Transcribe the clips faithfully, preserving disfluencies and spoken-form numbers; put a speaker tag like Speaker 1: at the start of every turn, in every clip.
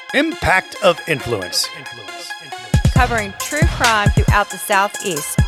Speaker 1: Impact of Influence.
Speaker 2: Covering true crime throughout the Southeast.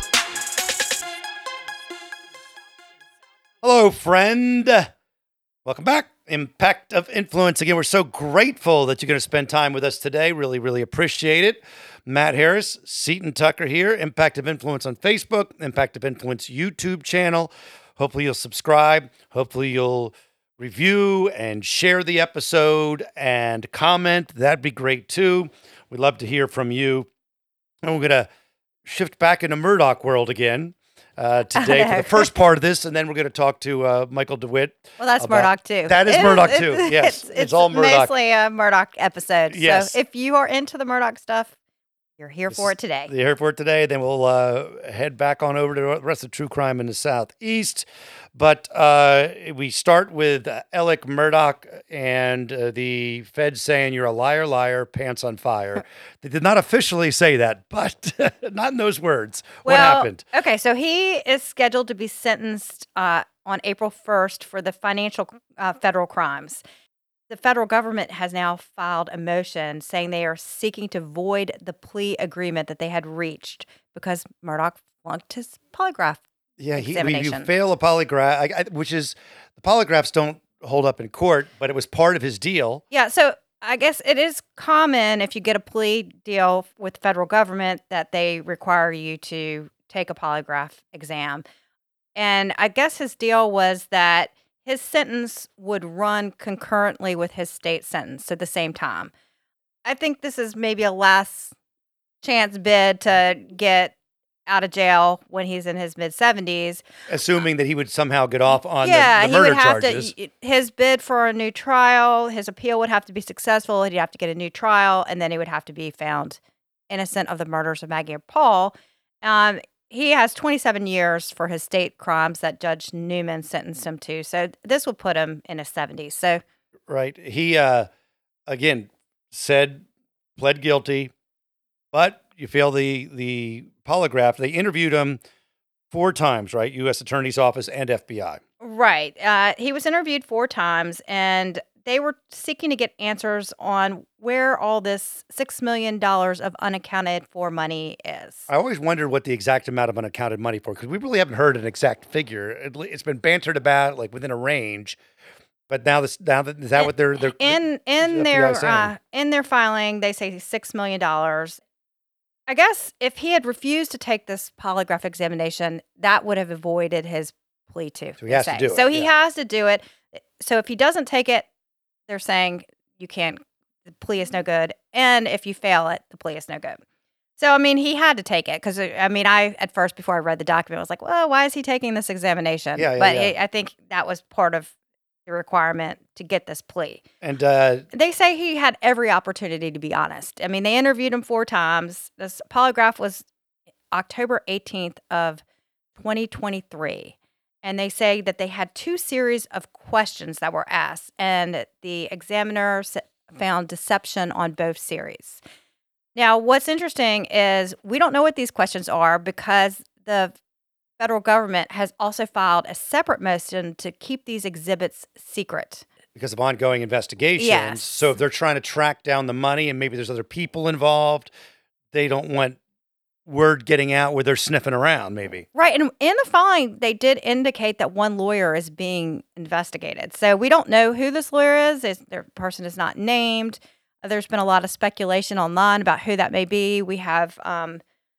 Speaker 1: Hello, friend. Welcome back. Impact of Influence. Again, we're so grateful that you're going to spend time with us today. Really, really appreciate it. Matt Harris, Seton Tucker here. Impact of Influence on Facebook, Impact of Influence YouTube channel. Hopefully you'll subscribe. Hopefully you'll review and share the episode and comment. That'd be great too. We'd love to hear from you. And we're going to shift back into Murdaugh world again uh, today for the first part of this, and then we're going to talk to uh, Michael DeWitt.
Speaker 2: Well, that's
Speaker 1: about,
Speaker 2: Murdaugh too.
Speaker 1: That is
Speaker 2: it
Speaker 1: Murdaugh
Speaker 2: is,
Speaker 1: too.
Speaker 2: It's,
Speaker 1: Yes,
Speaker 2: it's,
Speaker 1: it's,
Speaker 2: it's
Speaker 1: all Murdaugh.
Speaker 2: mostly a Murdaugh episode.
Speaker 1: Yes.
Speaker 2: So if you are into the Murdaugh stuff, you're here
Speaker 1: This
Speaker 2: for it today.
Speaker 1: You're here for it today. Then we'll uh, head back on over to the rest of true crime in the Southeast. But uh, we start with uh, Alec Murdaugh and uh, the feds saying you're a liar, liar, pants on fire. They did not officially say that, but not in those words.
Speaker 2: Well,
Speaker 1: what happened?
Speaker 2: Okay, so he is scheduled to be sentenced uh, on April first for the financial uh, federal crimes. The federal government has now filed a motion saying they are seeking to void the plea agreement that they had reached because Murdaugh flunked his polygraph
Speaker 1: Yeah, he,
Speaker 2: examination.
Speaker 1: you fail a polygraph, I, I, which is, the polygraphs don't hold up in court, but it was part of his deal.
Speaker 2: Yeah, so I guess it is common if you get a plea deal with the federal government that they require you to take a polygraph exam. And I guess his deal was that his sentence would run concurrently with his state sentence at the same time. I think this is maybe a last chance bid to get out of jail when he's in his mid seventies.
Speaker 1: Assuming that he would somehow get off on
Speaker 2: yeah,
Speaker 1: the, the murder
Speaker 2: he would have
Speaker 1: charges.
Speaker 2: To, his bid for a new trial, his appeal would have to be successful. He'd have to get a new trial, and then he would have to be found innocent of the murders of Maggie and Paul. Um, he has twenty-seven years for his state crimes that Judge Newman sentenced him to. So this would put him in his seventies. So,
Speaker 1: right. He, uh, again, said, pled guilty, but you fail the, the polygraph. They interviewed him four times, right? U S Attorney's Office and F B I.
Speaker 2: Right. Uh, he was interviewed four times, and they were seeking to get answers on where all this six million dollars of unaccounted for money is.
Speaker 1: I always wondered what the exact amount of unaccounted money for, because we really haven't heard an exact figure. It, it's been bantered about, like within a range, but now this, now that, is that what they're, they're
Speaker 2: in in
Speaker 1: the
Speaker 2: their
Speaker 1: F B I saying?
Speaker 2: uh, in their filing? They say six million dollars. I guess if he had refused to take this polygraph examination, that would have avoided his plea too.
Speaker 1: So he has
Speaker 2: say.
Speaker 1: to do it.
Speaker 2: So he
Speaker 1: yeah.
Speaker 2: has to do it. So if he doesn't take it, they're saying you can't, the plea is no good. And if you fail it, the plea is no good. So, I mean, he had to take it because, I mean, I, at first, before I read the document, I was like, well, why is he taking this examination?
Speaker 1: Yeah, yeah,
Speaker 2: but
Speaker 1: yeah.
Speaker 2: It, I think that was part of the requirement to get this plea.
Speaker 1: And uh,
Speaker 2: They say he had every opportunity to be honest. I mean, they interviewed him four times. This polygraph was October eighteenth of twenty twenty-three. And they say that they had two series of questions that were asked, and the examiner found deception on both series. Now, what's interesting is we don't know what these questions are because the federal government has also filed a separate motion to keep these exhibits secret.
Speaker 1: because of ongoing investigations.
Speaker 2: Yes.
Speaker 1: So if they're trying to track down the money and maybe there's other people involved, they don't want word getting out where they're sniffing around, maybe.
Speaker 2: Right. And in the filing, they did indicate that one lawyer is being investigated. So we don't know who this lawyer is. It's, their person is not named. There's been a lot of speculation online about who that may be. We have um,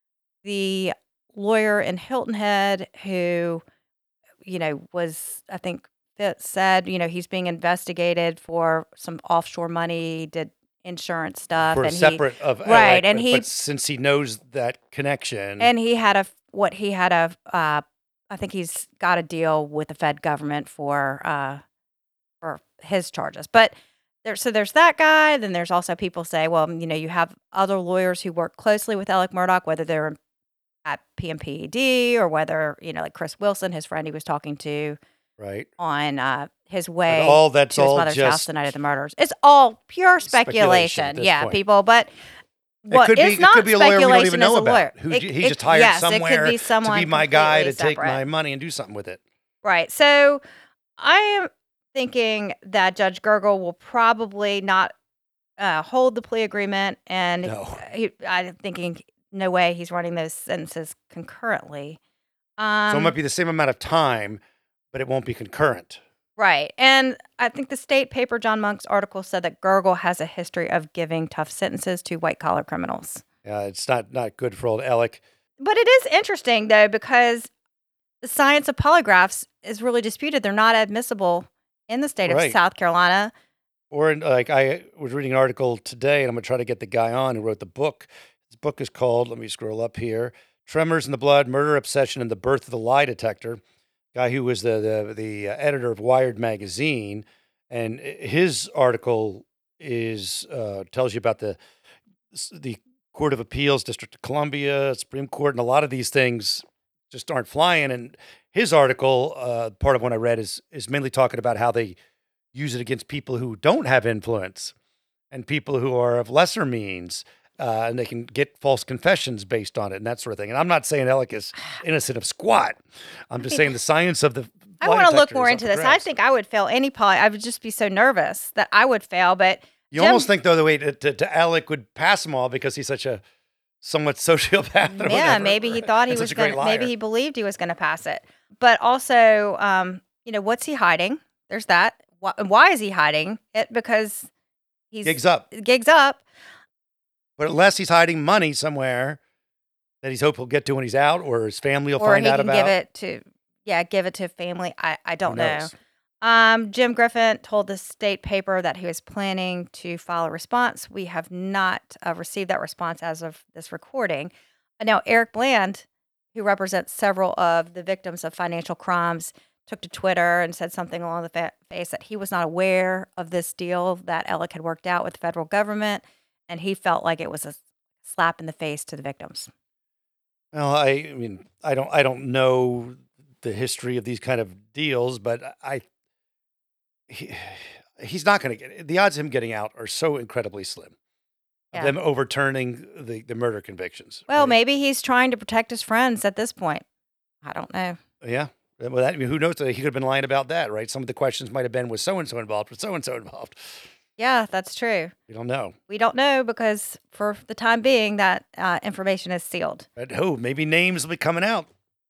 Speaker 2: the lawyer in Hilton Head who, you know, was, I think, Fitz said, you know, he's being investigated for some offshore money, did insurance stuff.
Speaker 1: For
Speaker 2: and
Speaker 1: separate
Speaker 2: he,
Speaker 1: of
Speaker 2: right,
Speaker 1: like,
Speaker 2: and
Speaker 1: but,
Speaker 2: he
Speaker 1: but since he knows that connection,
Speaker 2: and he had a what he had a uh, I think he's got a deal with the Fed government for uh, for his charges. But there, so there's that guy. Then there's also people say, well, you know, you have other lawyers who work closely with Alec Murdaugh, whether they're at P M P E D or whether, you know, like Chris Wilson, his friend he was talking to,
Speaker 1: right?
Speaker 2: on uh, his way
Speaker 1: But all that's
Speaker 2: to his
Speaker 1: all
Speaker 2: mother's house
Speaker 1: just
Speaker 2: the night of the murders. It's all pure
Speaker 1: speculation at
Speaker 2: speculation.
Speaker 1: this
Speaker 2: Yeah,
Speaker 1: point.
Speaker 2: people. But
Speaker 1: It
Speaker 2: what
Speaker 1: could be,
Speaker 2: is
Speaker 1: it
Speaker 2: not
Speaker 1: could be a lawyer we don't
Speaker 2: speculation
Speaker 1: even
Speaker 2: is
Speaker 1: know
Speaker 2: a
Speaker 1: about.
Speaker 2: lawyer.
Speaker 1: Who
Speaker 2: It-
Speaker 1: j- he
Speaker 2: it-
Speaker 1: just hired
Speaker 2: yes,
Speaker 1: somewhere
Speaker 2: it could be
Speaker 1: to
Speaker 2: someone
Speaker 1: be my guy to
Speaker 2: completely
Speaker 1: take
Speaker 2: separate.
Speaker 1: my money and do something with it.
Speaker 2: Right. So I am thinking that Judge Gergel will probably not uh, hold the plea agreement, and
Speaker 1: No.
Speaker 2: he, I'm thinking, no way, he's running those sentences concurrently.
Speaker 1: So it might
Speaker 2: Um,
Speaker 1: be the same amount of time, but it won't be concurrent.
Speaker 2: right, and I think the state paper, John Monk's article, said that Gergel has a history of giving tough sentences to white collar criminals.
Speaker 1: Yeah, it's not not good for old Alec.
Speaker 2: But it is interesting though, because the science of polygraphs is really disputed. They're not admissible in the state of
Speaker 1: Right.
Speaker 2: South Carolina.
Speaker 1: Or in, like I was reading an article today, and I'm gonna try to get the guy on who wrote the book. His book is called, let me scroll up here, Tremors in the Blood, Murder, Obsession, and the Birth of the Lie Detector. Guy who was the the, the uh, editor of Wired magazine, and i- his article is uh, tells you about the s- the Court of Appeals, District of Columbia, Supreme Court, and a lot of these things just aren't flying. And his article, uh, part of what I read, is is mainly talking about how they use it against people who don't have influence and people who are of lesser means, uh, and they can get false confessions based on it and that sort of thing. And I'm not saying Alec is innocent of squat. I'm just saying the science of the.
Speaker 2: I
Speaker 1: lie
Speaker 2: want to look
Speaker 1: detector
Speaker 2: more
Speaker 1: is
Speaker 2: into
Speaker 1: up
Speaker 2: this.
Speaker 1: for
Speaker 2: I
Speaker 1: grabs.
Speaker 2: think I would fail any poly. I would just be so nervous that I would fail. But
Speaker 1: You
Speaker 2: Jim-
Speaker 1: almost think though the way to, to, to Alec would pass them all because he's such a somewhat sociopath. Or
Speaker 2: yeah,
Speaker 1: whatever,
Speaker 2: maybe he thought he
Speaker 1: and
Speaker 2: was
Speaker 1: such a great
Speaker 2: going. Maybe
Speaker 1: liar.
Speaker 2: he believed he was going to pass it. But also, um, you know, what's he hiding? There's that. Why, why is he hiding it? Because he's
Speaker 1: Gigs up,
Speaker 2: Gigs up.
Speaker 1: but unless he's hiding money somewhere that he's hope he'll get to when he's out, or his family will
Speaker 2: Or
Speaker 1: find
Speaker 2: he
Speaker 1: out
Speaker 2: can
Speaker 1: about.
Speaker 2: give it to, yeah, give it to family. I, I
Speaker 1: Who
Speaker 2: don't know.
Speaker 1: knows?
Speaker 2: Um, Jim Griffin told the state paper that he was planning to file a response. We have not uh, received that response as of this recording. Uh, Now, Eric Bland, who represents several of the victims of financial crimes, took to Twitter and said something along the fa- face that he was not aware of this deal that Alec had worked out with the federal government, and he felt like it was a slap in the face to the victims.
Speaker 1: Well, I, I mean, I don't, I don't know the history of these kind of deals, but I, he, he's not going to get it. The odds of him getting out are so incredibly slim. Of
Speaker 2: Yeah.
Speaker 1: them overturning the, the murder convictions.
Speaker 2: Well,
Speaker 1: right?
Speaker 2: maybe he's trying to protect his friends at this point. I don't know.
Speaker 1: Yeah. Well, that, I mean, who knows? He could have been lying about that, right? Some of the questions might have been, was so and so involved? Was so and so involved?
Speaker 2: Yeah, that's true.
Speaker 1: We don't know.
Speaker 2: We don't know because for the time being, that uh, information is sealed.
Speaker 1: But who? Maybe names will be coming out.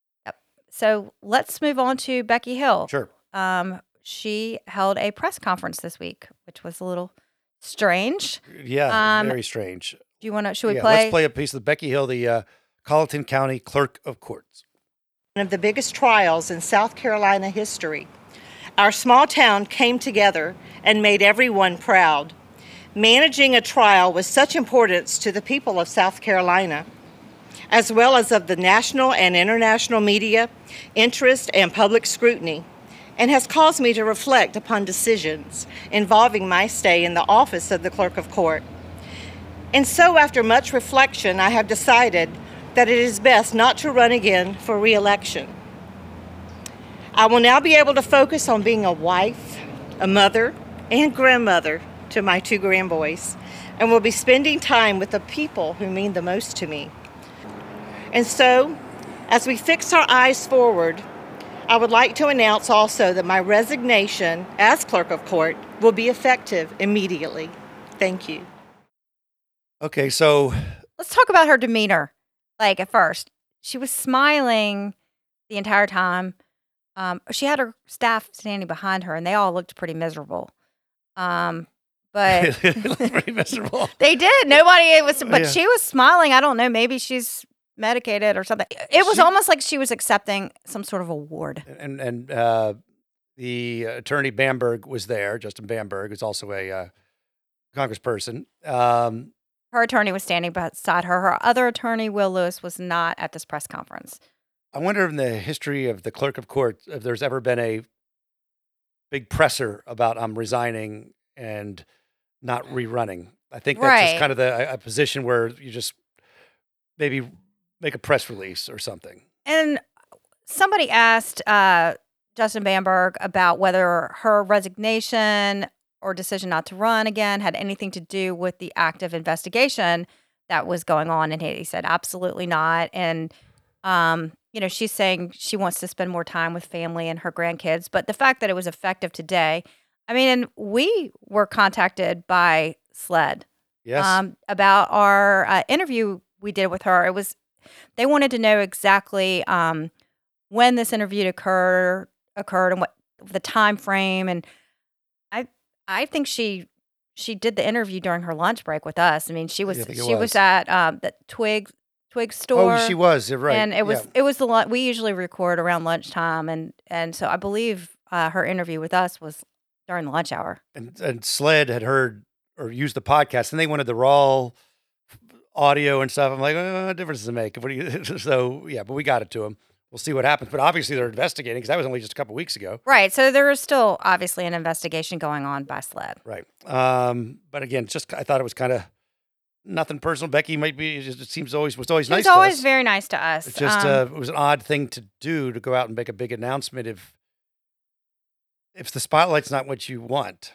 Speaker 2: So let's move on to Becky Hill.
Speaker 1: Sure.
Speaker 2: Um, she held a press conference this week, which was a little strange.
Speaker 1: Yeah.
Speaker 2: Um,
Speaker 1: very strange.
Speaker 2: Do you want to? Should we
Speaker 1: yeah,
Speaker 2: play?
Speaker 1: Let's play a piece of Becky Hill, the uh, Colleton County Clerk of Courts.
Speaker 3: One of the biggest trials in South Carolina history. Our small town came together and made everyone proud. Managing a trial with such importance to the people of South Carolina, as well as of the national and international media, interest and public scrutiny, and has caused me to reflect upon decisions involving my stay in the office of the Clerk of Court. And so, after much reflection, I have decided that it is best not to run again for re-election. I will now be able to focus on being a wife, a mother, and grandmother to my two grandboys, and will be spending time with the people who mean the most to me. And so, as we fix our eyes forward, I would like to announce also that my resignation as Clerk of Court will be effective immediately. Thank you.
Speaker 1: Okay, so
Speaker 2: Let's talk about her demeanor. Like at first, she was smiling the entire time. Um, she had her staff standing behind her, and they all looked pretty miserable. Um, but
Speaker 1: it looks pretty miserable.
Speaker 2: they did. Nobody it was, but
Speaker 1: Yeah.
Speaker 2: she was smiling. I don't know. Maybe she's medicated or something. It was
Speaker 1: She-
Speaker 2: almost like she was accepting some sort of award.
Speaker 1: And and uh, the attorney Bamberg was there. Justin Bamberg is also a uh, congressperson. Um,
Speaker 2: Her attorney was standing beside her. Her other attorney, Will Lewis, was not at this press conference.
Speaker 1: I wonder in the history of the clerk of court if there's ever been a big presser about I'm resigning and not rerunning. I think that's
Speaker 2: Right.
Speaker 1: just kind of the a position where you just maybe make a press release or something.
Speaker 2: And somebody asked uh, Justin Bamberg about whether her resignation or decision not to run again had anything to do with the active investigation that was going on. And he, he said, absolutely not. And, um, you know, she's saying she wants to spend more time with family and her grandkids. But the fact that it was effective today, I mean, and we were contacted by SLED
Speaker 1: Yes.
Speaker 2: um, about our uh, interview we did with her. It was they wanted to know exactly um, when this interview occurred occurred and what the time frame. And I I think she she did the interview during her lunch break with us. I mean, she was
Speaker 1: Yeah, I think it
Speaker 2: she was
Speaker 1: was.
Speaker 2: at um, the Twig Twig store.
Speaker 1: Oh, she was. You're right.
Speaker 2: And it was
Speaker 1: Yeah.
Speaker 2: it was the lun- we usually record around lunchtime, and and so I believe uh, her interview with us was during the lunch hour.
Speaker 1: And, and Sled had heard or used the podcast, and they wanted the raw audio and stuff. I'm like, oh, what difference does it make? What do you? So yeah, but we got it to them. We'll see what happens. But obviously, they're investigating because that was only just a couple weeks ago.
Speaker 2: Right. So there is still obviously an investigation going on by SLED.
Speaker 1: Right. Um, but again, just I thought it was kind of nothing personal. Becky might be. It just seems always was always
Speaker 2: She
Speaker 1: nice.
Speaker 2: was
Speaker 1: to
Speaker 2: always
Speaker 1: us.
Speaker 2: very nice to us.
Speaker 1: It's just
Speaker 2: Um,
Speaker 1: uh, it was an odd thing to do to go out and make a big announcement if if the spotlight's not what you want.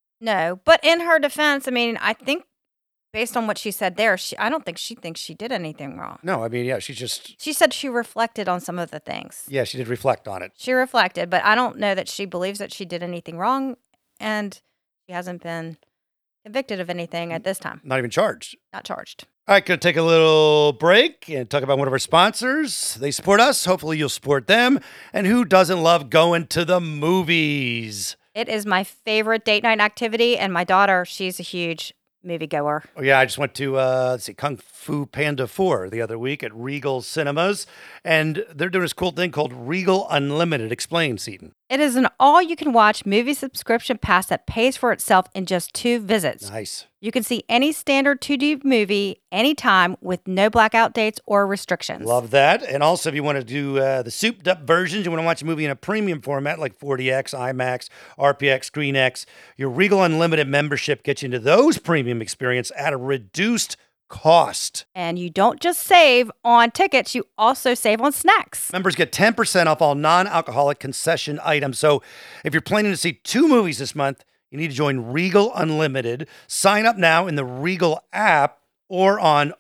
Speaker 2: no, but in her defense, I mean, I think based on what she said there, she I don't think she thinks she did anything wrong.
Speaker 1: No, I mean, yeah, she just
Speaker 2: She said she reflected on some of the things.
Speaker 1: yeah, she did reflect on it.
Speaker 2: She reflected, but I don't know that she believes that she did anything wrong, and she hasn't been convicted of anything at this time.
Speaker 1: Not even charged.
Speaker 2: Not charged.
Speaker 1: All right, going to take a little break and talk about one of our sponsors. They support us. Hopefully, you'll support them. And who doesn't love going to the movies?
Speaker 2: It is my favorite date night activity, and my daughter, she's a huge moviegoer.
Speaker 1: Oh, yeah, I just went to, uh, let's see, Kung Fu Panda four the other week at Regal Cinemas. And they're doing this cool thing called Regal Unlimited. Explain, Seaton.
Speaker 2: It is an all-you-can-watch movie subscription pass that pays for itself in just two visits.
Speaker 1: Nice.
Speaker 2: You can see any standard two D movie anytime with no blackout dates or restrictions.
Speaker 1: Love that. And also, if you want to do uh, the souped up versions, you want to watch a movie in a premium format like forty X, IMAX, R P X, ScreenX, your Regal Unlimited membership gets you into those premium experience at a reduced cost.
Speaker 2: And you don't just save on tickets, you also save on snacks.
Speaker 1: Members get ten percent off all non-alcoholic concession items. So if you're planning to see two movies this month, you need to join Regal Unlimited. Sign up now in the Regal app or on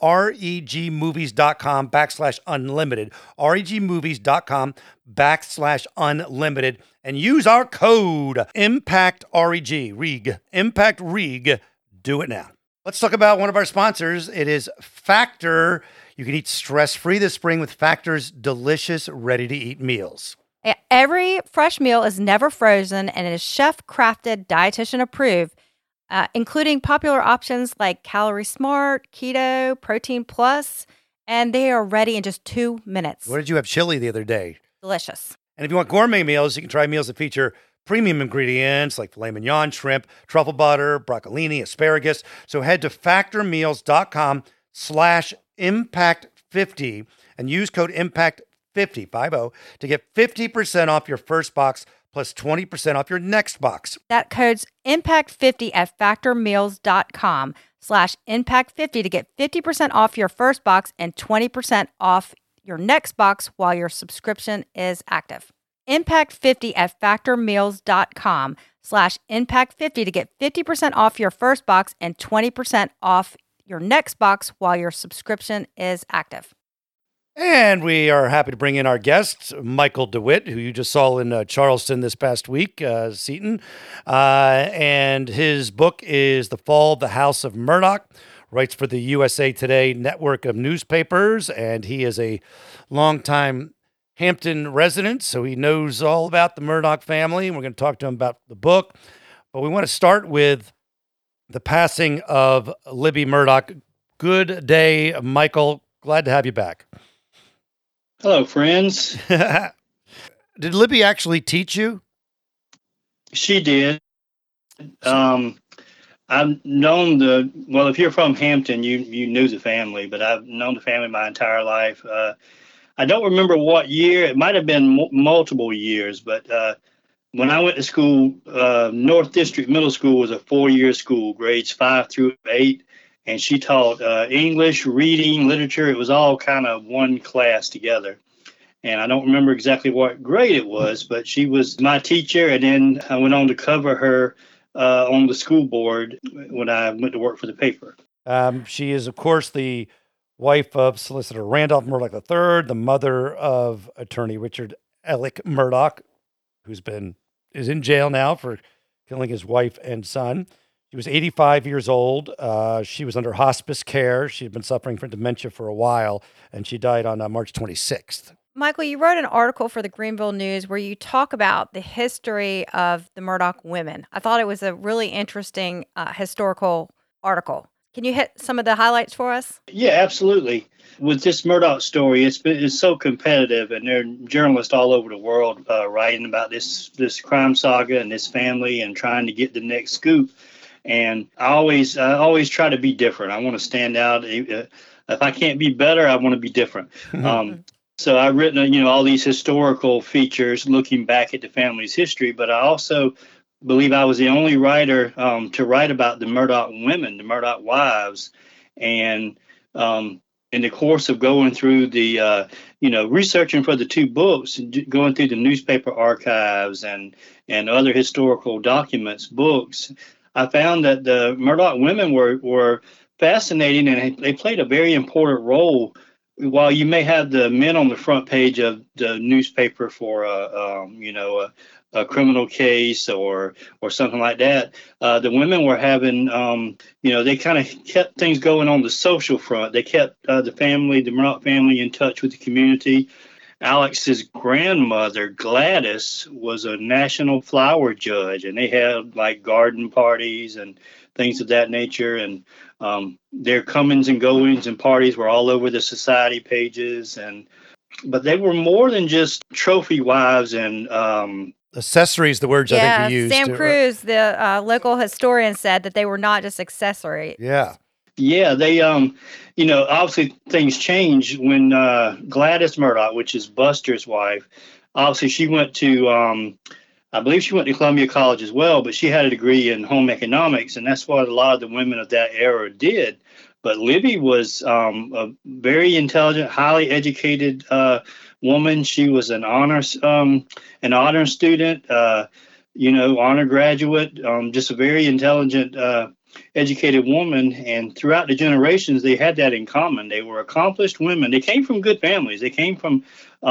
Speaker 1: regmovies.com backslash unlimited. regmovies.com backslash unlimited. And use our code IMPACTREG. REG. Impact REG. Do it now. Let's talk about one of our sponsors. It is Factor. You can eat stress-free this spring with Factor's delicious, ready-to-eat meals.
Speaker 2: Yeah, every fresh meal is never frozen and it is chef-crafted, dietitian approved, uh, including popular options like Calorie Smart, Keto, Protein Plus, and they are ready in just two minutes.
Speaker 1: What did you have chili the other day?
Speaker 2: Delicious.
Speaker 1: And if you want gourmet meals, you can try meals that feature premium ingredients like filet mignon, shrimp, truffle butter, broccolini, asparagus. So head to factormeals.com slash impact 50 and use code impact fifty, fifty, to get fifty percent off your first box plus twenty percent off your next box.
Speaker 2: That code's impact fifty at factormeals.com slash impact 50 to get fifty percent off your first box and twenty percent off your next box while your subscription is active. impact fifty at factormeals.com slash impact 50 to get fifty percent off your first box and twenty percent off your next box while your subscription is active.
Speaker 1: And we are happy to bring in our guest, Michael DeWitt, who you just saw in uh, Charleston this past week, uh, Seaton. Uh, and his book is The Fall of the House of Murdoch. Writes for the U S A Today network of newspapers, and he is a longtime Hampton resident, so he knows all about the Murdoch family. And we're going to talk to him about the book. But we want to start with the passing of Libby Murdoch. Good day, Michael. Glad to have you back.
Speaker 4: Hello, friends.
Speaker 1: Did Libby actually teach you?
Speaker 4: She did. Um, I've known the, well, if you're from Hampton, you, you knew the family, but I've known the family my entire life. Uh, I don't remember what year. It might have been m- multiple years, but uh, when I went to school, uh, North District Middle School was a four-year school, grades five through eight. And she taught uh, English, reading, literature. It was all kind of one class together. And I don't remember exactly what grade it was, but she was my teacher. And then I went on to cover her uh, on the school board when I went to work for the paper.
Speaker 1: Um, she is, of course, the wife of Solicitor Randolph Murdoch the third, the mother of attorney Richard Ellick Murdoch, who's been is in jail now for killing his wife and son. She was eighty-five years old. Uh, she was under hospice care. She had been suffering from dementia for a while, and she died on uh, March twenty-sixth.
Speaker 2: Michael, you wrote an article for the Greenville News where you talk about the history of the Murdaugh women. I thought it was a really interesting uh, historical article. Can you hit some of the highlights for us?
Speaker 4: Yeah, absolutely. With this Murdaugh story, it's been it's so competitive, and there are journalists all over the world uh, writing about this this crime saga and this family and trying to get the next scoop. And I always I always try to be different. I want to stand out. If I can't be better, I want to be different. Um, so I've written, you know, all these historical features looking back at the family's history, but I also believe I was the only writer um, to write about the Murdaugh women, the Murdaugh wives. And um, in the course of going through the, uh, you know, researching for the two books, going through the newspaper archives and, and other historical documents, books, I found that the Murdaugh women were, were fascinating, and they played a very important role. While you may have the men on the front page of the newspaper for a, um, you know, a, a criminal case or or something like that, uh, the women were having, um, you know, they kind of kept things going on the social front. They kept uh, the family, the Murdaugh family, in touch with the community. Alex's grandmother, Gladys, was a national flower judge, and they had like garden parties and things of that nature. And um, their comings and goings and parties were all over the society pages. And but they were more than just trophy wives and um,
Speaker 1: accessories. The words I
Speaker 2: Yeah,
Speaker 1: think you used.
Speaker 2: Sam
Speaker 1: to-
Speaker 2: Cruz, the uh, local historian, said that they were not just accessory.
Speaker 1: Yeah.
Speaker 4: Yeah, they, um, you know, obviously things changed when uh, Gladys Murdaugh, which is Buster's wife, obviously she went to, um, I believe she went to Columbia College as well, but she had a degree in home economics, and that's what a lot of the women of that era did. But Libby was um, a very intelligent, highly educated uh, woman. She was an honors, um, an honor student, uh, you know, honor graduate, um, just a very intelligent uh educated woman, and throughout the generations they had that in common. They were accomplished women. They came from good families. They came from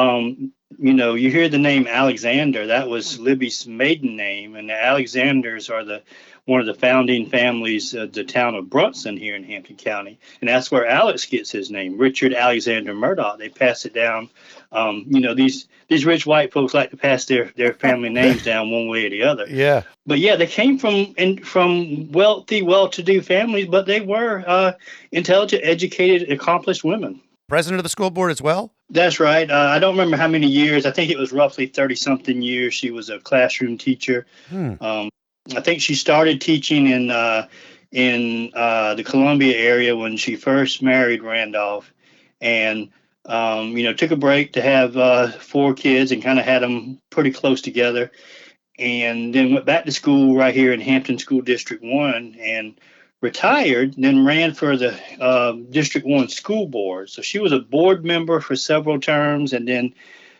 Speaker 4: um you know, you hear the name Alexander, that was Libby's maiden name, and the Alexanders are the one of the founding families of the town of Brunson here in Hampton County, and that's where Alex gets his name, Richard Alexander Murdaugh. They pass it down. Um, you know, these these rich white folks like to pass their their family names down one way or the other.
Speaker 1: Yeah.
Speaker 4: But yeah, they came from in, from wealthy, well-to-do families, but they were uh, intelligent, educated, accomplished women.
Speaker 1: President of the school board as well?
Speaker 4: That's right. Uh, I don't remember how many years. I think it was roughly thirty-something years. She was a classroom teacher.
Speaker 1: Hmm.
Speaker 4: Um, I think she started teaching in uh, in uh, the Columbia area when she first married Randolph, and um, you know, took a break to have uh, four kids and kind of had them pretty close together, and then went back to school right here in Hampton School District One and retired, then ran for the uh, District One school board. So she was a board member for several terms, and then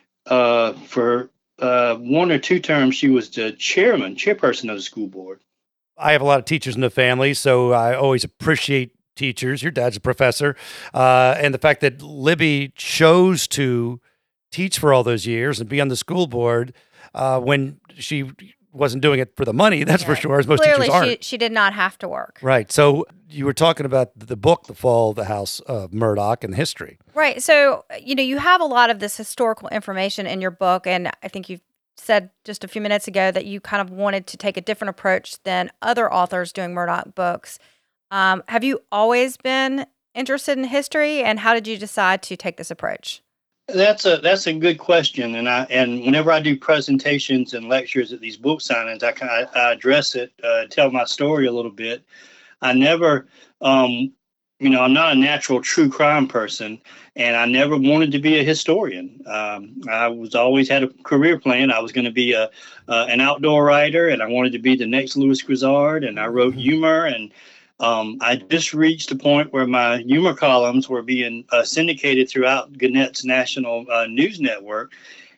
Speaker 4: uh, for uh, one or two terms, she was the chairman, chairperson of the school board.
Speaker 1: I have a lot of teachers in the family, so I always appreciate teachers. Your dad's a professor. Uh, and the fact that Libby chose to teach for all those years and be on the school board uh, when she wasn't doing it for the money, that's for sure, as most
Speaker 2: Clearly,
Speaker 1: teachers aren't.
Speaker 2: she, she did not have to work.
Speaker 1: Right. So you were talking about the book, The Fall of the House of Murdaugh, and history.
Speaker 2: Right. So, you know, you have a lot of this historical information in your book, and I think you said just a few minutes ago that you kind of wanted to take a different approach than other authors doing Murdaugh books. Um, have you always been interested in history, and how did you decide to take this approach?
Speaker 4: That's a that's a good question, and I and whenever I do presentations and lectures at these book signings, I kind of I address it, uh, tell my story a little bit. I never, um, you know, I'm not a natural true crime person, and I never wanted to be a historian. Um, I was always had a career plan. I was going to be a uh, an outdoor writer, and I wanted to be the next Louis Grizzard, and I wrote humor and. Um, I just reached a point where my humor columns were being uh, syndicated throughout Gannett's national uh, news network.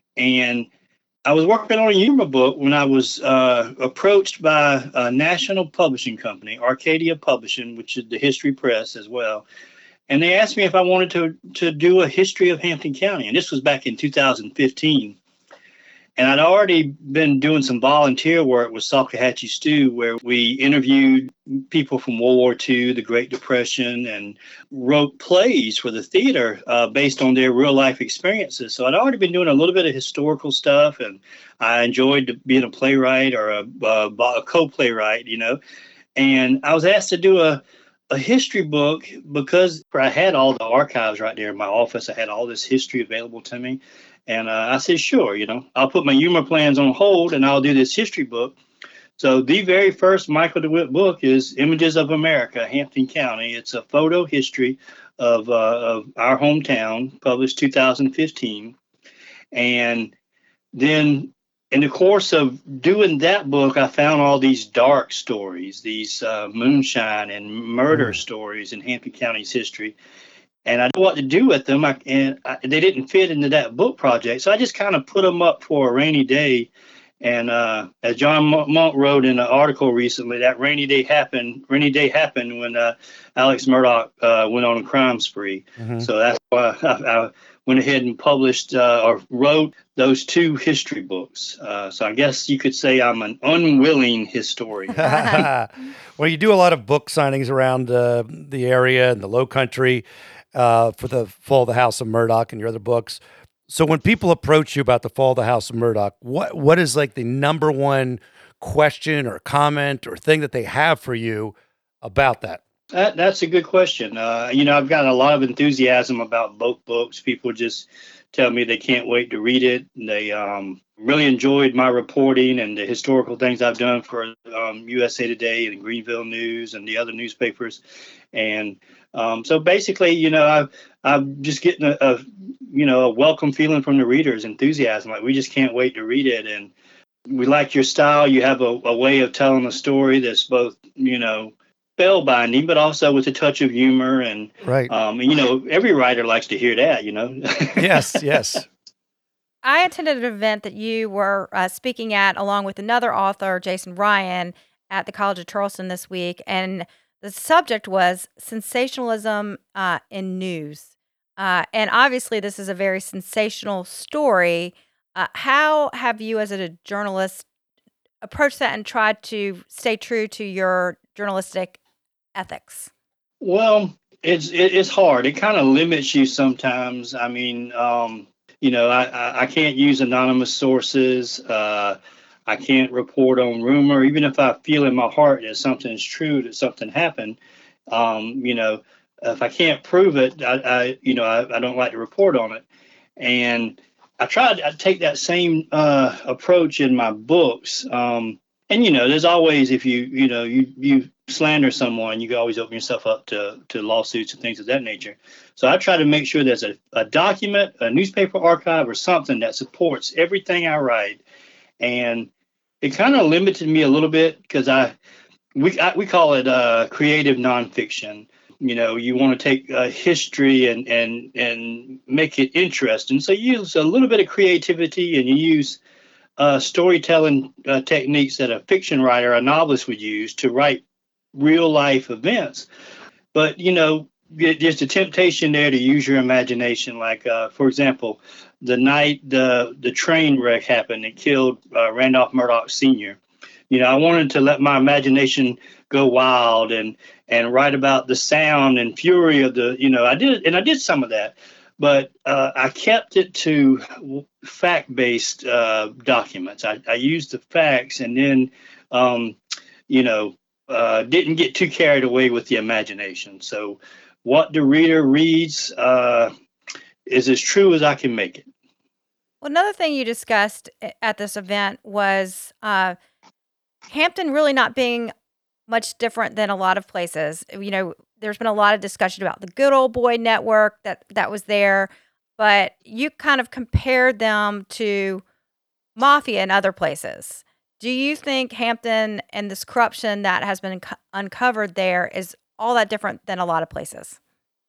Speaker 4: And I was working on a humor book when I was uh, approached by a national publishing company, Arcadia Publishing, which is the History Press as well. And they asked me if I wanted to, to do a history of Hampton County. And this was back in two thousand fifteen. And I'd already been doing some volunteer work with Salkehatchie Stew, where we interviewed people from World War Two, the Great Depression, and wrote plays for the theater uh, based on their real life experiences. So I'd already been doing a little bit of historical stuff, and I enjoyed being a playwright or a, a, a co-playwright, you know. And I was asked to do a a history book because I had all the archives right there in my office. I had all this history available to me. And uh, I said, sure, you know, I'll put my humor plans on hold and I'll do this history book. So the very first Michael DeWitt book is Images of America, Hampton County. It's a photo history of, uh, of our hometown, published two thousand fifteen. And then in the course of doing that book, I found all these dark stories, these uh, moonshine and murder mm. stories in Hampton County's history. And I didn't know what to do with them. I, and I, they didn't fit into that book project. So I just kind of put them up for a rainy day. And uh, as John Monk wrote in an article recently, that rainy day happened. Rainy day happened when uh, Alex Murdaugh uh, went on a crime spree. Mm-hmm. So that's why I, I went ahead and published uh, or wrote those two history books. Uh, so I guess you could say I'm an unwilling historian.
Speaker 1: Well, you do a lot of book signings around uh, the area and the Low Country uh, for the Fall of the House of Murdaugh and your other books. So when people approach you about the Fall of the House of Murdaugh, what what is like the number one question or comment or thing that they have for you about that?
Speaker 4: That, that's a good question. Uh, you know, I've got a lot of enthusiasm about both books. People just tell me they can't wait to read it. They um, really enjoyed my reporting and the historical things I've done for um, U S A Today and Greenville News and the other newspapers. And um, so basically, you know, I've, I'm just getting a, a, you know, a welcome feeling from the readers, enthusiasm. Like, we just can't wait to read it. And we like your style. You have a, a way of telling a story that's both, you know, spellbinding, but also with a touch of humor. And,
Speaker 1: right.
Speaker 4: um, and, you know, every writer likes to hear that, you know.
Speaker 1: Yes, yes.
Speaker 2: I attended an event that you were uh, speaking at along with another author, Jason Ryan, at the College of Charleston this week. And the subject was sensationalism uh, in news. Uh, and obviously, this is a very sensational story. Uh, how have you, as a journalist, approached that and tried to stay true to your journalistic ethics?
Speaker 4: Well, it's it, it's hard. It kind of limits you sometimes. I mean, um, you know, I, I, I can't use anonymous sources. Uh, I can't report on rumor, even if I feel in my heart that something's true, that something happened. Um, you know, if I can't prove it, I, I you know, I, I don't like to report on it. And I tried to take that same uh, approach in my books. Um, and, you know, there's always, if you, you know, you, you slander someone, you can always open yourself up to, to lawsuits and things of that nature. So I try to make sure there's a, a document, a newspaper archive or something that supports everything I write. And it kind of limited me a little bit because I, we, I, we call it uh, creative nonfiction. You know, you want to take uh, history and, and and make it interesting. So you use a little bit of creativity and you use uh, storytelling uh, techniques that a fiction writer, a novelist would use to write real life events. But, you know, there's a temptation there to use your imagination. Like, uh, for example, the night the, the train wreck happened and killed uh, Randolph Murdaugh Senior You know, I wanted to let my imagination go wild and and write about the sound and fury of the, you know, I did, and I did some of that, but uh, I kept it to fact-based uh, documents. I, I used the facts and then, um, you know, uh, didn't get too carried away with the imagination. So what the reader reads uh, is as true as I can make it.
Speaker 2: Well, another thing you discussed at this event was uh, Hampton really not being much different than a lot of places. You know, there's been a lot of discussion about the Good Old Boy Network that, that was there, but you kind of compared them to mafia in other places. Do you think Hampton and this corruption that has been unco- uncovered there is all that different than a lot of places?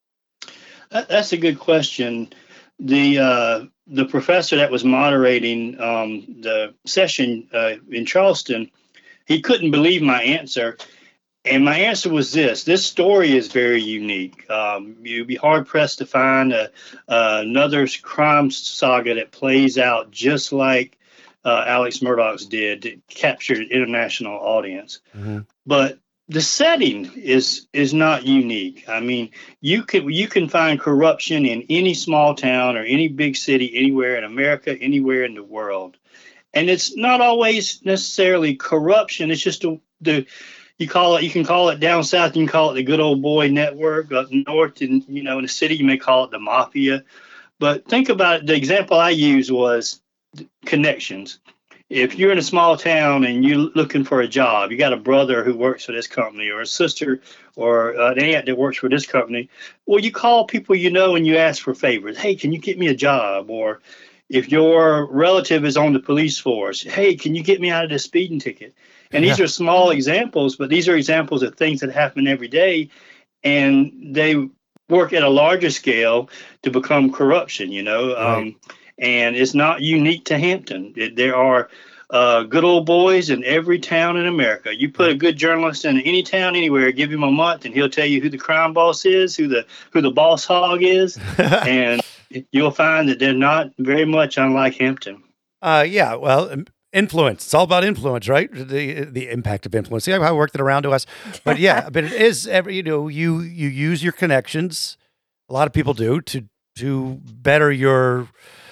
Speaker 4: That, that's a good question. The uh, the professor that was moderating um, the session uh, in Charleston, he couldn't believe my answer. And my answer was this. This story is very unique. Um, you'd be hard-pressed to find a, uh, another crime saga that plays out just like uh, Alex Murdaugh's did that captured an international audience.
Speaker 1: Mm-hmm.
Speaker 4: But the setting is is not unique. I mean, you can you can find corruption in any small town or any big city anywhere in America, anywhere in the world, and it's not always necessarily corruption. It's just a, the you call it you can call it down south. You can call it the good old boy network. Up north, and you know, in the city, you may call it the mafia. But think about it. The example I used was connections. If you're in a small town and you're looking for a job, you got a brother who works for this company or a sister or an aunt that works for this company. Well, you call people you know and you ask for favors. Hey, can you get me a job? Or if your relative is on the police force, hey, can you get me out of this speeding ticket? And these
Speaker 1: Yeah.
Speaker 4: are small examples, but these are examples of things that happen every day. And they work at a larger scale to become corruption, you know.
Speaker 1: Right.
Speaker 4: Um, and it's not unique to Hampton. It, there are uh, good old boys in every town in America. You put a good journalist in any town anywhere, give him a month, and he'll tell you who the crime boss is, who the who the boss hog is, and you'll find that they're not very much unlike Hampton.
Speaker 1: Uh, yeah, well, um, influence. It's all about influence, right? The the impact of influence. See how I worked it around to us. But yeah, but it is every you know you you use your connections. A lot of people do to to better your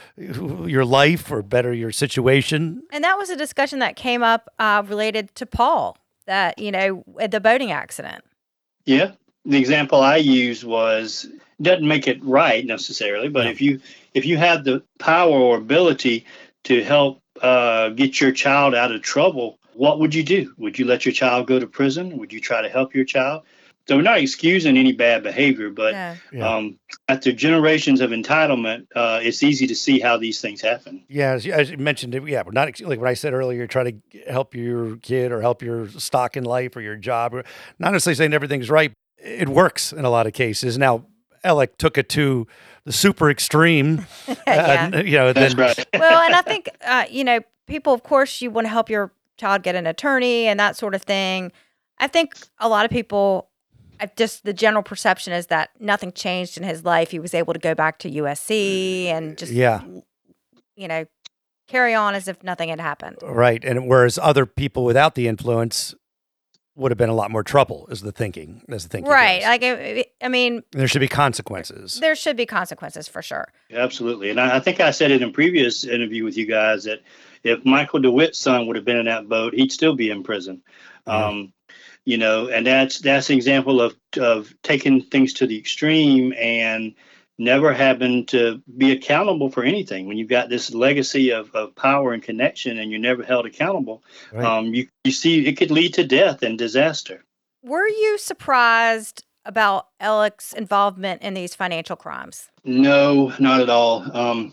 Speaker 1: your life or better your situation.
Speaker 2: And that was a discussion that came up uh, related to Paul, that, you know, at the boating accident.
Speaker 4: Yeah. The example I used was doesn't make it right necessarily, but
Speaker 1: No.
Speaker 4: if you if you have the power or ability to help uh, get your child out of trouble, what would you do? Would you let your child go to prison? Would you try to help your child? So we're not excusing any bad behavior, but
Speaker 2: No.
Speaker 1: Yeah.
Speaker 4: um, after generations of entitlement, uh, it's easy to see how these things happen.
Speaker 1: Yeah, as you, as you mentioned, yeah, we're not ex- like what I said earlier. Try to g- help your kid or help your stock in life or your job. Or not necessarily saying everything's right. It works in a lot of cases. Now, Alec took it to the super extreme.
Speaker 2: Yeah.
Speaker 1: and, you know,
Speaker 4: That's
Speaker 1: then
Speaker 4: right.
Speaker 2: Well, and I think, uh, you know, people, of course, you want to help your child get an attorney and that sort of thing. I think a lot of people, I just the general perception is that nothing changed in his life. He was able to go back to U S C and just,
Speaker 1: Yeah.
Speaker 2: you know, carry on as if nothing had happened.
Speaker 1: right, and whereas other people without the influence would have been a lot more trouble, is the thinking. That's the thinking.
Speaker 2: Right.
Speaker 1: goes.
Speaker 2: Like, I, I mean,
Speaker 1: there should be consequences.
Speaker 2: there should be consequences for sure.
Speaker 4: Absolutely. And I, I think I said it in a previous interview with you guys that if Michael DeWitt's son would have been in that boat, he'd still be in prison.
Speaker 1: Mhm.
Speaker 4: Um, you know, and that's that's an example of of taking things to the extreme and never having to be accountable for anything. When you've got this legacy of, of power and connection and you're never held accountable,
Speaker 1: Right.
Speaker 4: um, you, you see it could lead to death and disaster.
Speaker 2: Were you surprised about Alec's involvement in these financial crimes?
Speaker 4: No, not at all. Um,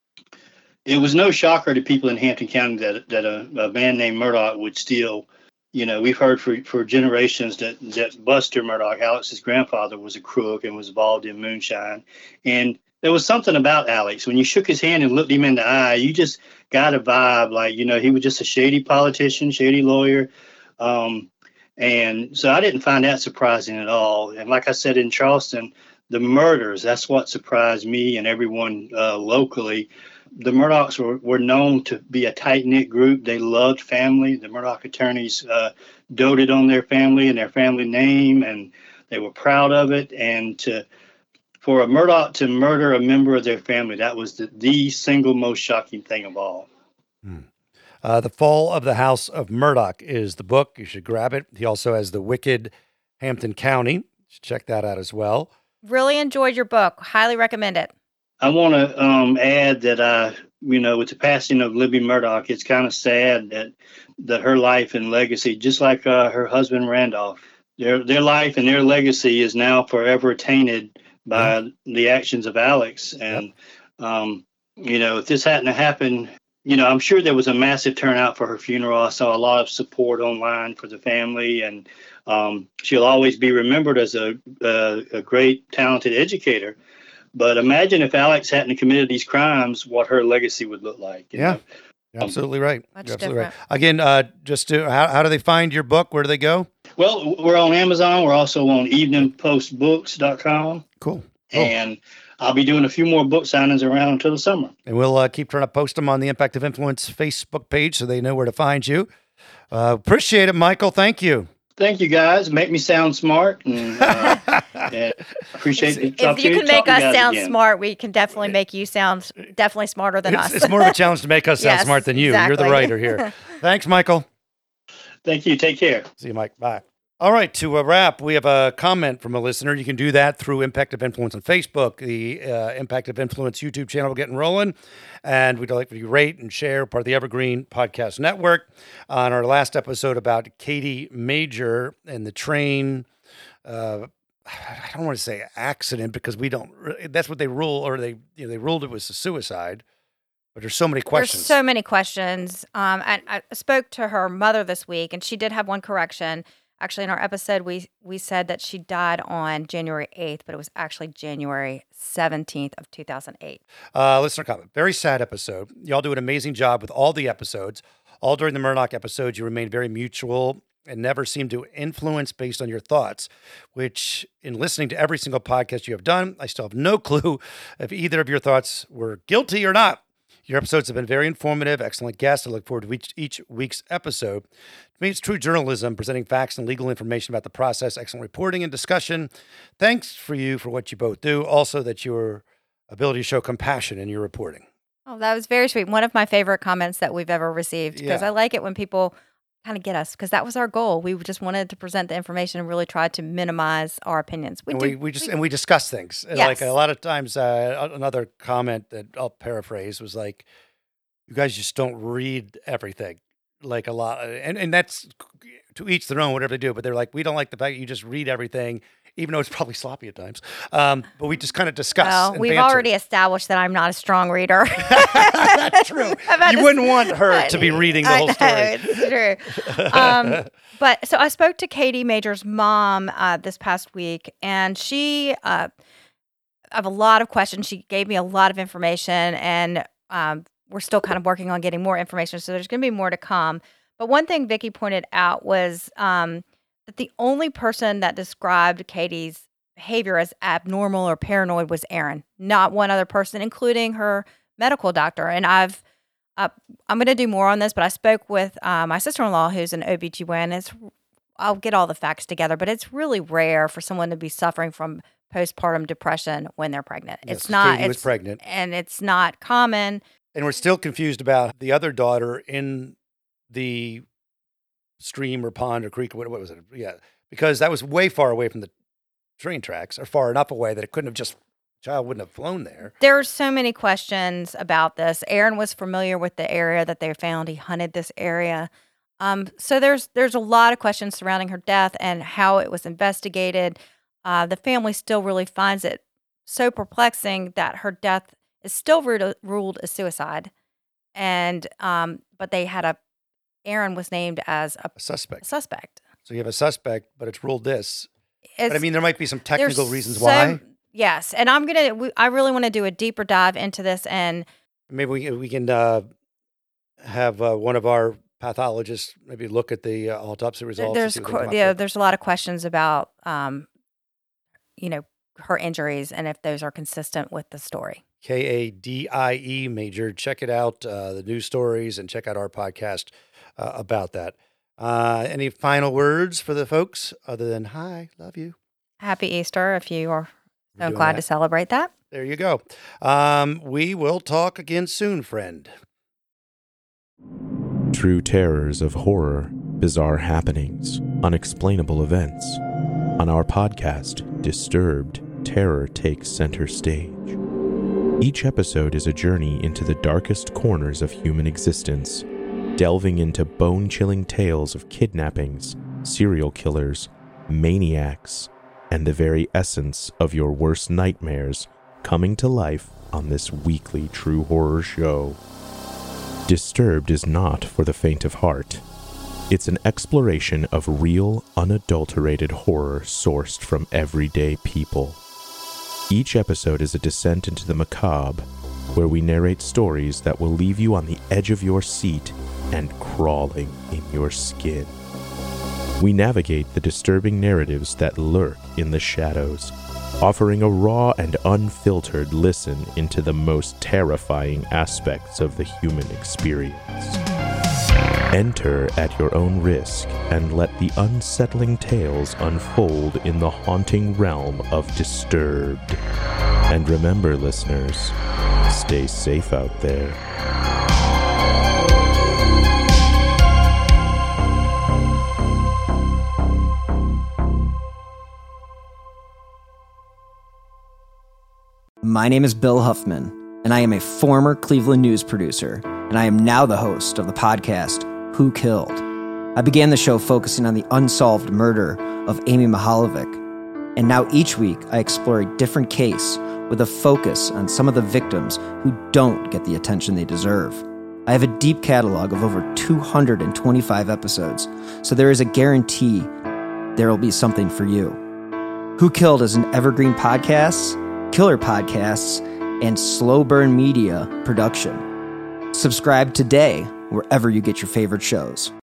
Speaker 4: it was no shocker to people in Hampton County that that a, a man named Murdaugh would steal. You know, we've heard for, for generations that, that Buster Murdaugh, Alex's grandfather, was a crook and was involved in moonshine. And there was something about Alex. When you shook his hand and looked him in the eye, you just got a vibe like, you know, he was just a shady politician, shady lawyer. Um, and so I didn't find that surprising at all. And like I said, in Charleston, the murders, that's what surprised me and everyone uh, locally. The Murdaughs were, were known to be a tight-knit group. They loved family. The Murdaugh attorneys uh, doted on their family and their family name, and they were proud of it. And to, for a Murdaugh to murder a member of their family, that was the, the single most shocking thing of all.
Speaker 1: Uh, The Fall of the House of Murdaugh is the book. You should grab it. He also has The Wicked Hampton County. You should check that out as well.
Speaker 2: Really enjoyed your book. Highly recommend it.
Speaker 4: I want to um, add that I, you know, with the passing of Libby Murdaugh, it's kind of sad that that her life and legacy, just like uh, her husband Randolph, their their life and their legacy is now forever tainted by
Speaker 1: Yeah.
Speaker 4: the actions of Alex. And um, you know, if this hadn't happened, you know, I'm sure there was a massive turnout for her funeral. I saw a lot of support online for the family, and um, she'll always be remembered as a a, a great, talented educator. But imagine if Alex hadn't committed these crimes, what her legacy would look like. you
Speaker 1: Yeah.
Speaker 4: know?
Speaker 1: You're absolutely right.
Speaker 2: Much
Speaker 1: You're absolutely right.
Speaker 2: different.
Speaker 1: Again, uh, just to, how, how do they find your book? Where do they go?
Speaker 4: Well, we're on Amazon. We're also on evening post books dot com.
Speaker 1: Cool. Cool.
Speaker 4: And I'll be doing a few more book signings around until the summer.
Speaker 1: And we'll uh, keep trying to post them on the Impact of Influence Facebook page so they know where to find you. Uh, appreciate it, Michael. Thank you.
Speaker 4: Thank you, guys. Make me sound smart. And, uh, and appreciate it.
Speaker 2: If you can make us sound again. smart, we can definitely make you sound definitely smarter than
Speaker 1: it's,
Speaker 2: us.
Speaker 1: It's more of a challenge to make us sound
Speaker 2: yes,
Speaker 1: smart than you.
Speaker 2: Exactly.
Speaker 1: You're the writer here. Thanks, Michael.
Speaker 4: Thank you. Take care.
Speaker 1: See you, Mike. Bye. All right, to uh, wrap, we have a comment from a listener. You can do that through Impact of Influence on Facebook. The uh, Impact of Influence YouTube channel will get rolling, and we'd like for you to rate and share, part of the Evergreen Podcast Network. On our last episode about Katie Major and the train, uh, I don't want to say accident because we don't. That's what they rule, or they you know they ruled it was a suicide. But there's so many questions.
Speaker 2: There's so many questions. Um, and I spoke to her mother this week, and she did have one correction. Actually, in our episode, we we said that she died on January eighth, but it was actually January seventeenth of two thousand eight.
Speaker 1: Uh, listener comment. Very sad episode. Y'all do an amazing job with all the episodes. All during the Murdaugh episodes, you remained very mutual and never seemed to influence based on your thoughts, which in listening to every single podcast you have done, I still have no clue if either of your thoughts were guilty or not. Your episodes have been very informative, excellent guests. I look forward to each, each week's episode. To me, it's true journalism, presenting facts and legal information about the process, excellent reporting and discussion. Thanks for you for what you both do. Also, that your ability to show compassion in your reporting.
Speaker 2: Oh, that was very sweet. One of my favorite comments that we've ever received, because
Speaker 1: Yeah.
Speaker 2: I like it when people kind of get us, because that was our goal. We just wanted to present the information and really try to minimize our opinions. We
Speaker 1: and
Speaker 2: do,
Speaker 1: we, we just and we discuss things. And
Speaker 2: Yes.
Speaker 1: Like a lot of times, uh, another comment that I'll paraphrase was like, "You guys just don't read everything." Like a lot, and and that's to each their own, whatever they do. But they're like, we don't like the fact that you just read everything, even though it's probably sloppy at times. Um, but we just kind of discuss.
Speaker 2: Well,
Speaker 1: and
Speaker 2: we've
Speaker 1: banter.
Speaker 2: already established that I'm not a strong reader.
Speaker 1: That's true.
Speaker 2: I've
Speaker 1: You
Speaker 2: had
Speaker 1: wouldn't
Speaker 2: this-
Speaker 1: want her to be reading the
Speaker 2: I
Speaker 1: whole
Speaker 2: know,
Speaker 1: story.
Speaker 2: It's true. Um, but so I spoke to Katie Major's mom uh, this past week, and she, uh, I have a lot of questions. She gave me a lot of information, and um, we're still kind of working on getting more information. So there's going to be more to come. But one thing Vicki pointed out was um, that the only person that described Katie's behavior as abnormal or paranoid was Aaron, not one other person, including her medical doctor. And I've Uh, I'm going to do more on this, but I spoke with uh, my sister-in-law, who's an O B G Y N. It's, I'll get all the facts together, but it's really rare for someone to be suffering from postpartum depression when they're pregnant.
Speaker 1: Yes,
Speaker 2: it's not.
Speaker 1: Katie was
Speaker 2: It's
Speaker 1: pregnant.
Speaker 2: and it's not common.
Speaker 1: And we're still confused about the other daughter in the stream or pond or creek. What, what was it? Yeah, because that was way far away from the train tracks, or far enough away that it couldn't have just child wouldn't have flown there.
Speaker 2: There's so many questions about this. Aaron was familiar with the area that they found. He hunted this area. Um, so there's there's a lot of questions surrounding her death and how it was investigated. Uh, the family still really finds it so perplexing that her death is still ruled, ruled a suicide. And um, but they had a Aaron was named as a
Speaker 1: A suspect.
Speaker 2: suspect.
Speaker 1: So you have a suspect, but it's ruled this.
Speaker 2: It's,
Speaker 1: But I mean, there might be some technical
Speaker 2: there's
Speaker 1: reasons
Speaker 2: so-
Speaker 1: why.
Speaker 2: Yes, and I'm gonna. We, I really want to do a deeper dive into this, and
Speaker 1: Maybe we we can uh, have uh, one of our pathologists maybe look at the uh, autopsy results. and
Speaker 2: there's
Speaker 1: see what they
Speaker 2: qu-
Speaker 1: come up
Speaker 2: yeah,
Speaker 1: with.
Speaker 2: there's a lot of questions about, um, you know, her injuries and if those are consistent with the story.
Speaker 1: K A D I E Major. Check it out, uh, the news stories, and check out our podcast uh, about that. Uh, any final words for the folks other than hi, love you?
Speaker 2: Happy Easter if you are
Speaker 1: We're
Speaker 2: so
Speaker 1: doing
Speaker 2: inclined
Speaker 1: that.
Speaker 2: to celebrate that.
Speaker 1: There you go. Um, we will talk again soon, friend.
Speaker 5: True terrors of horror, bizarre happenings, unexplainable events. On our podcast, Disturbed, terror takes center stage. Each episode is a journey into the darkest corners of human existence, delving into bone-chilling tales of kidnappings, serial killers, maniacs, and the very essence of your worst nightmares coming to life on this weekly true horror show. Disturbed is not for the faint of heart. It's an exploration of real, unadulterated horror sourced from everyday people. Each episode is a descent into the macabre, where we narrate stories that will leave you on the edge of your seat and crawling in your skin. We navigate the disturbing narratives that lurk in the shadows, offering a raw and unfiltered listen into the most terrifying aspects of the human experience. Enter at your own risk and let the unsettling tales unfold in the haunting realm of Disturbed. And remember, listeners, stay safe out there.
Speaker 6: My name is Bill Huffman, and I am a former Cleveland news producer, and I am now the host of the podcast, Who Killed? I began the show focusing on the unsolved murder of Amy Mihaljevic, and now each week I explore a different case with a focus on some of the victims who don't get the attention they deserve. I have a deep catalog of over two hundred twenty-five episodes, so there is a guarantee there will be something for you. Who Killed is an evergreen podcast, killer podcasts, and slow burn media production. Subscribe today wherever you get your favorite shows.